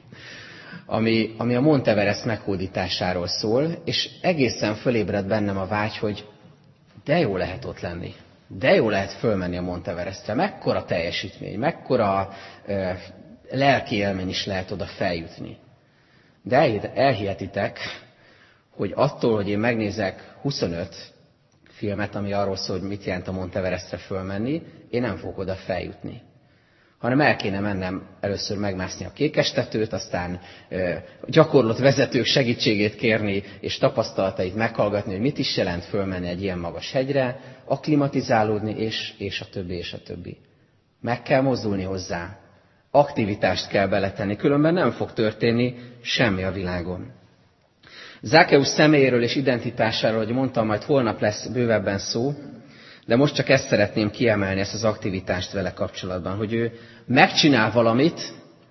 ami, ami a Monteverest meghódításáról szól, és egészen fölébred bennem a vágy, hogy de jó lehet ott lenni. De jó lehet fölmenni a Monteverestre. Mekkora teljesítmény, mekkora ö, lelki élmény is lehet oda feljutni. De elhihetitek, hogy attól, hogy én megnézek huszonöt filmet, ami arról szól, hogy mit jelent a Monteverestre fölmenni, én nem fogok oda feljutni. Hanem el kéne mennem először megmászni a kékestetőt, aztán ö, gyakorlott vezetők segítségét kérni, és tapasztalatait meghallgatni, hogy mit is jelent fölmenni egy ilyen magas hegyre, akklimatizálódni, és, és a többi, és a többi. Meg kell mozdulni hozzá. Aktivitást kell beletenni, különben nem fog történni semmi a világon. Zákeus személyéről és identitásáról, hogy mondtam, majd holnap lesz bővebben szó, de most csak ezt szeretném kiemelni, ezt az aktivitást vele kapcsolatban, hogy ő megcsinál valamit,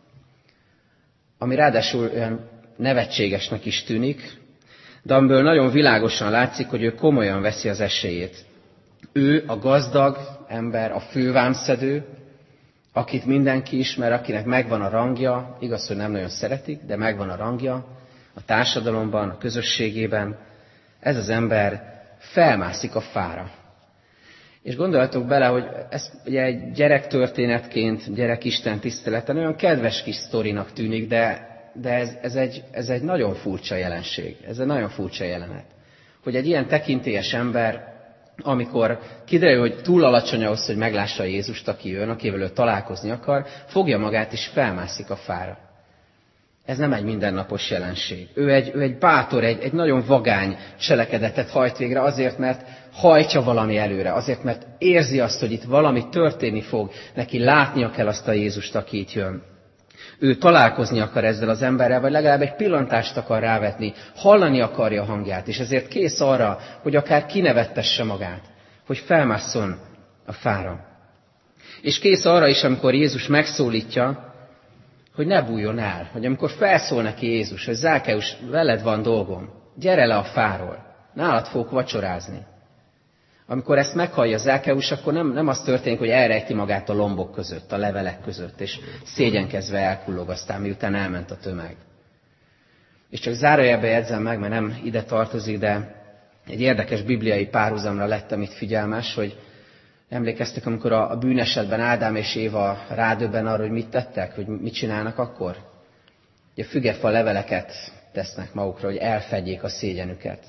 ami ráadásul olyan nevetségesnek is tűnik, de amiből nagyon világosan látszik, hogy ő komolyan veszi az esélyét. Ő a gazdag ember, a fővámszedő, akit mindenki ismer, akinek megvan a rangja, igaz, hogy nem nagyon szeretik, de megvan a rangja a társadalomban, a közösségében. Ez az ember felmászik a fára. És gondoljatok bele, hogy ez ugye egy gyerektörténetként, gyerekisten tiszteleten olyan kedves kis sztorinak tűnik, de, de ez, ez, egy, ez egy nagyon furcsa jelenség. Ez egy nagyon furcsa jelenet. Hogy egy ilyen tekintélyes ember, amikor kiderül, hogy túl alacsony ahhoz, hogy meglássa Jézust, aki jön, akivel ő találkozni akar, fogja magát és felmászik a fára. Ez nem egy mindennapos jelenség. Ő egy, ő egy bátor, egy, egy nagyon vagány cselekedetet hajt végre azért, mert hajtja valami előre, azért, mert érzi azt, hogy itt valami történni fog, neki látnia kell azt a Jézust, aki itt jön. Ő találkozni akar ezzel az emberrel, vagy legalább egy pillantást akar rávetni, hallani akarja a hangját, és ezért kész arra, hogy akár kinevettesse magát, hogy felmásszon a fára. És kész arra is, amikor Jézus megszólítja, hogy ne bújjon el, hogy amikor felszól neki Jézus, hogy Zákeus, veled van dolgom, gyere le a fáról, nálad fogok vacsorázni. Amikor ezt meghallja Zákeus, akkor nem, nem az történik, hogy elrejti magát a lombok között, a levelek között, és szégyenkezve elkullog aztán, miután elment a tömeg. És csak zárójelbe jegyzem meg, mert nem ide tartozik, de egy érdekes bibliai párhuzamra lettem itt figyelmes, hogy emlékeztek, amikor a bűnesetben Ádám és Éva rádöbben arra, hogy mit tettek, hogy mit csinálnak akkor? Ugye fügefa leveleket tesznek magukra, hogy elfedjék a szégyenüket.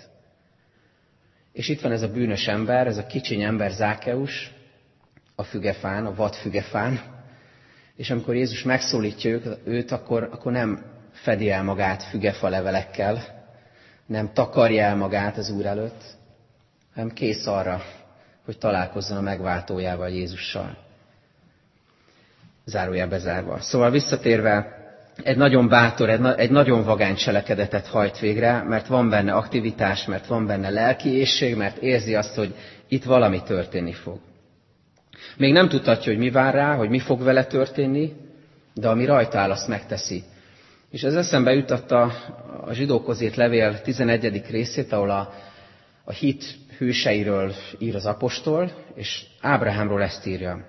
És itt van ez a bűnös ember, ez a kicsiny ember Zákeus, a fügefán, a vad fügefán, és amikor Jézus megszólítja őt, akkor, akkor nem fedi el magát fügefa levelekkel, nem takarja el magát az Úr előtt, hanem kész arra, hogy találkozzon a megváltójával, Jézussal. Zárójel bezárva. Szóval visszatérve, egy nagyon bátor, egy, na- egy nagyon vagány cselekedetet hajt végre, mert van benne aktivitás, mert van benne lelki éhség, mert érzi azt, hogy itt valami történni fog. Még nem tudhatja, hogy mi vár rá, hogy mi fog vele történni, de ami rajta áll, azt megteszi. És ez eszembe jutott a, a zsidókhoz írt levél tizenegyedik részét, ahol a, a hit hőseiről ír az apostol, és Ábrahámról ezt írja.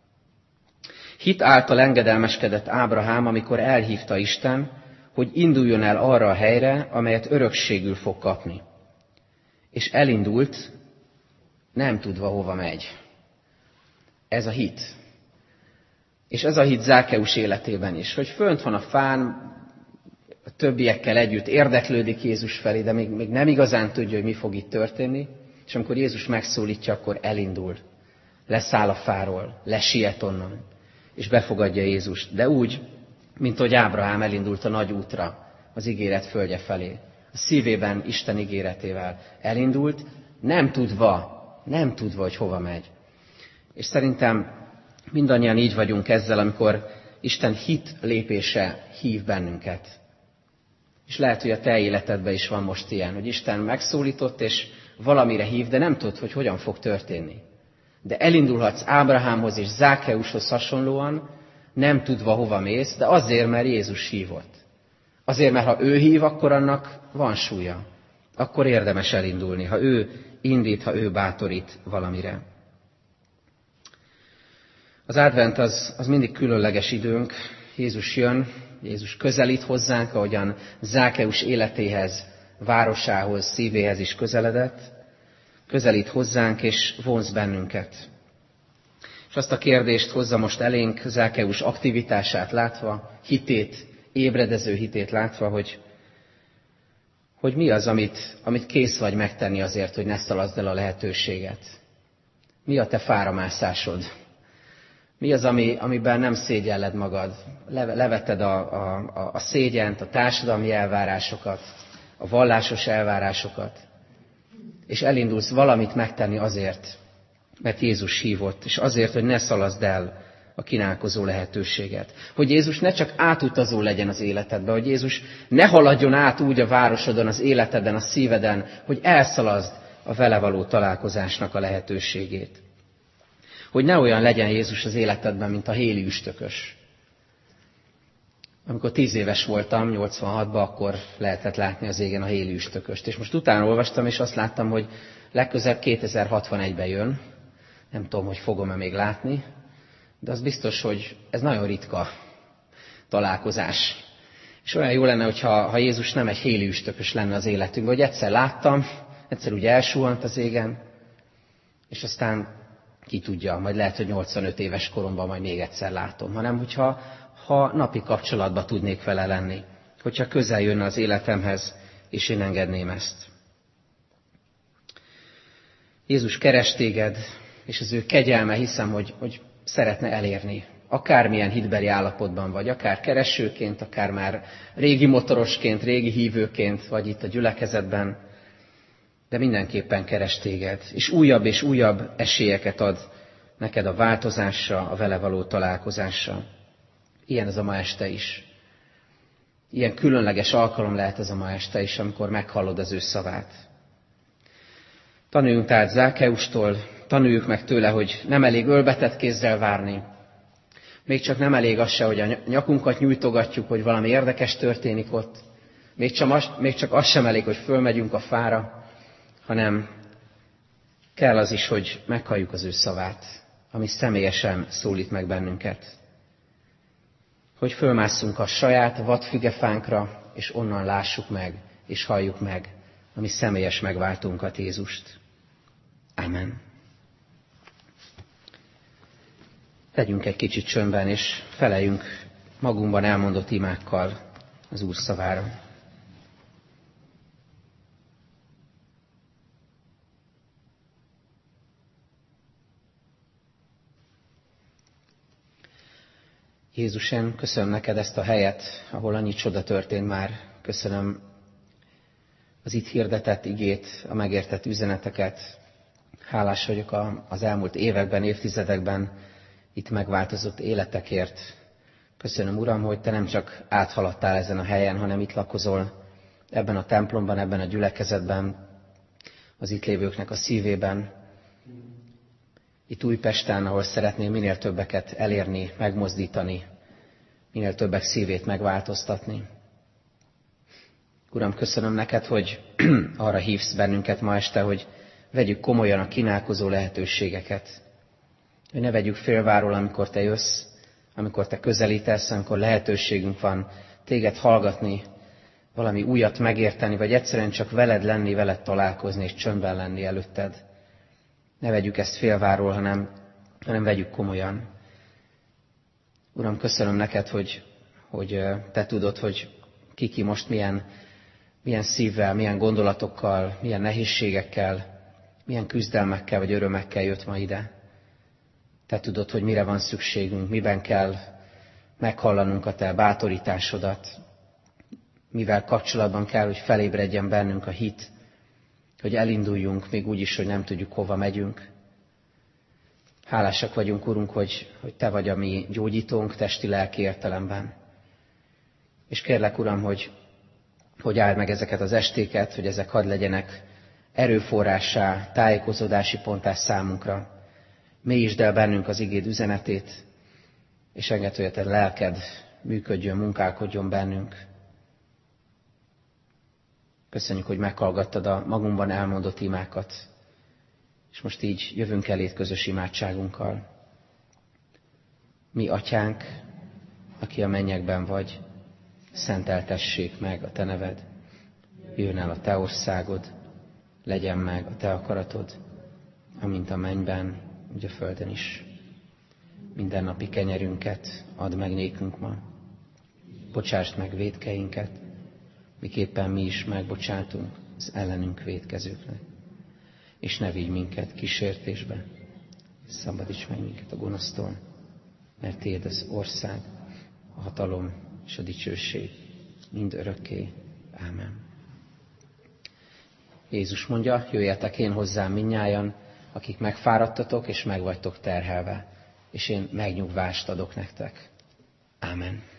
Hit által engedelmeskedett Ábrahám, amikor elhívta Isten, hogy induljon el arra a helyre, amelyet örökségül fog kapni. És elindult, nem tudva hova megy. Ez a hit. És ez a hit Zákeus életében is, hogy fönt van a fán, a többiekkel együtt érdeklődik Jézus felé, de még, még nem igazán tudja, hogy mi fog itt történni, és amikor Jézus megszólítja, akkor elindul. Leszáll a fáról, lesiet onnan, és befogadja Jézust. De úgy, mint ahogy Ábrahám elindult a nagy útra, az ígéret földje felé. A szívében Isten ígéretével elindult, nem tudva, nem tudva, hogy hova megy. És szerintem mindannyian így vagyunk ezzel, amikor Isten hit lépése hív bennünket. És lehet, hogy a te életedben is van most ilyen, hogy Isten megszólított, és valamire hív, de nem tudod, hogy hogyan fog történni. De elindulhatsz Ábrahámhoz és Zákeushoz hasonlóan, nem tudva, hova mész, de azért, mert Jézus hívott. Azért, mert ha ő hív, akkor annak van súlya. Akkor érdemes elindulni, ha ő indít, ha ő bátorít valamire. Az advent az, az mindig különleges időnk. Jézus jön, Jézus közelít hozzánk, ahogyan Zákeus életéhez, városához, szívéhez is közeledett. Közelít hozzánk, és vonz bennünket. És azt a kérdést hozza most elénk, Zákeus aktivitását látva, hitét, ébredező hitét látva, hogy, hogy mi az, amit, amit kész vagy megtenni azért, hogy ne szalaszd el a lehetőséget. Mi a te fáramászásod? Mi az, ami, amiben nem szégyelled magad? Leveted a, a, a szégyent, a társadalmi elvárásokat, a vallásos elvárásokat, és elindulsz valamit megtenni azért, mert Jézus hívott, és azért, hogy ne szalaszd el a kínálkozó lehetőséget. Hogy Jézus ne csak átutazó legyen az életedbe, hogy Jézus ne haladjon át úgy a városodon, az életeden, a szíveden, hogy elszalazd a vele való találkozásnak a lehetőségét. Hogy ne olyan legyen Jézus az életedben, mint a héli üstökös. Amikor tíz éves voltam, nyolcvanhatban, akkor lehetett látni az égen a héli üstököst. És most utána olvastam, és azt láttam, hogy legközelebb kétezer-hatvanegyben jön. Nem tudom, hogy fogom-e még látni, de az biztos, hogy ez nagyon ritka találkozás. És olyan jó lenne, hogyha ha Jézus nem egy héli üstökös lenne az életünkben, hogy egyszer láttam, egyszer úgy elsuhant az égen, és aztán ki tudja, majd lehet, hogy nyolcvanöt éves koromban majd még egyszer látom, hanem hogyha ha napi kapcsolatban tudnék vele lenni, hogyha közel jönne az életemhez, és én engedném ezt. Jézus keres téged, és az ő kegyelme, hiszem, hogy, hogy szeretne elérni. Akármilyen hitbeli állapotban vagy, akár keresőként, akár már régi motorosként, régi hívőként, vagy itt a gyülekezetben, de mindenképpen keres téged, és újabb és újabb esélyeket ad neked a változásra, a vele való találkozásra. Ilyen ez a ma este is. Ilyen különleges alkalom lehet ez a ma este is, amikor meghallod az ő szavát. Tanuljunk tehát Zákeustól, tanuljuk meg tőle, hogy nem elég ölbetett kézzel várni. Még csak nem elég az se, hogy a nyakunkat nyújtogatjuk, hogy valami érdekes történik ott. Még csak, még csak az sem elég, hogy fölmegyünk a fára, hanem kell az is, hogy meghalljuk az ő szavát, ami személyesen szólít meg bennünket. Hogy fölmásszunk a saját vadfügefánkra, és onnan lássuk meg, és halljuk meg a mi személyes megváltunkat, Jézust. Amen. Legyünk egy kicsit csöndben, és feleljünk magunkban elmondott imákkal az Úr szavára. Jézus, én köszönöm neked ezt a helyet, ahol annyi csoda történt már. Köszönöm az itt hirdetett igét, a megértett üzeneteket. Hálás vagyok az elmúlt években, évtizedekben itt megváltozott életekért. Köszönöm, Uram, hogy te nem csak áthaladtál ezen a helyen, hanem itt lakozol ebben a templomban, ebben a gyülekezetben, az itt lévőknek a szívében. Itt Újpesten, ahol szeretném minél többeket elérni, megmozdítani, minél többek szívét megváltoztatni. Uram, köszönöm neked, hogy arra hívsz bennünket ma este, hogy vegyük komolyan a kínálkozó lehetőségeket. Hogy ne vegyük félváról, amikor te jössz, amikor te közelítesz, amikor lehetőségünk van téged hallgatni, valami újat megérteni, vagy egyszerűen csak veled lenni, veled találkozni, és csöndben lenni előtted. Ne vegyük ezt félváról, hanem, hanem vegyük komolyan. Uram, köszönöm neked, hogy, hogy te tudod, hogy ki ki most milyen, milyen szívvel, milyen gondolatokkal, milyen nehézségekkel, milyen küzdelmekkel vagy örömekkel jött ma ide. Te tudod, hogy mire van szükségünk, miben kell meghallanunk a te bátorításodat, mivel kapcsolatban kell, hogy felébredjen bennünk a hit, hogy elinduljunk, még úgy is, hogy nem tudjuk, hova megyünk. Hálásak vagyunk, Urunk, hogy, hogy Te vagy a mi gyógyítónk testi-lelki értelemben. És kérlek, Uram, hogy, hogy áld meg ezeket az estéket, hogy ezek hadd legyenek erőforrássá, tájékozódási ponttá számunkra. Mélyítsd el bennünk az igéd üzenetét, és engedd, hogy a Te lelked működjön, munkálkodjon bennünk. Köszönjük, hogy meghallgattad a magunkban elmondott imákat, és most így jövünk eléd közös imádságunkkal. Mi, Atyánk, aki a mennyekben vagy, szenteltessék meg a Te neved. Jöjjön el a Te országod, legyen meg a Te akaratod, amint a mennyben, úgy a földön is. Mindennapi kenyerünket add meg nékünk ma. Bocsásd meg vétkeinket, miképpen mi is megbocsátunk az ellenünk vétkezőknek. És ne vigy minket kísértésbe, szabadíts meg minket a gonosztól, mert Tiéd az ország, a hatalom és a dicsőség mind örökké. Ámen. Jézus mondja, jöjjetek én hozzám mindnyájan, akik megfáradtatok és meg vagytok terhelve, és én megnyugvást adok nektek. Ámen.